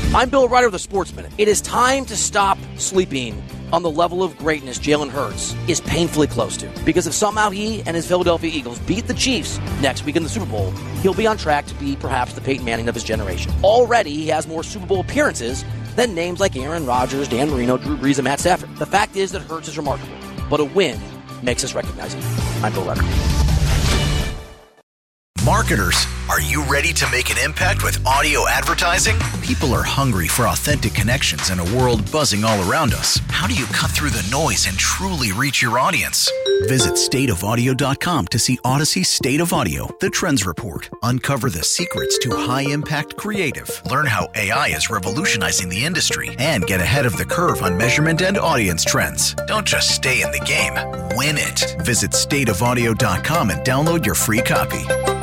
I'm Bill Ryder with the Sports Minute. It is time to stop sleeping on the level of greatness Jalen Hurts is painfully close to. Because if somehow he and his Philadelphia Eagles beat the Chiefs next week in the Super Bowl, he'll be on track to be perhaps the Peyton Manning of his generation. Already, he has more Super Bowl appearances than names like Aaron Rodgers, Dan Marino, Drew Brees, and Matt Stafford. The fact is that Hurts is remarkable, but a win makes us recognize him. I'm Bill Ryder. Marketers, are you ready to make an impact with audio advertising? People are hungry for authentic connections in a world buzzing all around us. How do you cut through the noise and truly reach your audience? Visit stateofaudio.com to see Odyssey State of Audio, the Trends Report. Uncover the secrets to high-impact creative. Learn how AI is revolutionizing the industry and get ahead of the curve on measurement and audience trends. Don't just stay in the game, win it. Visit stateofaudio.com and download your free copy.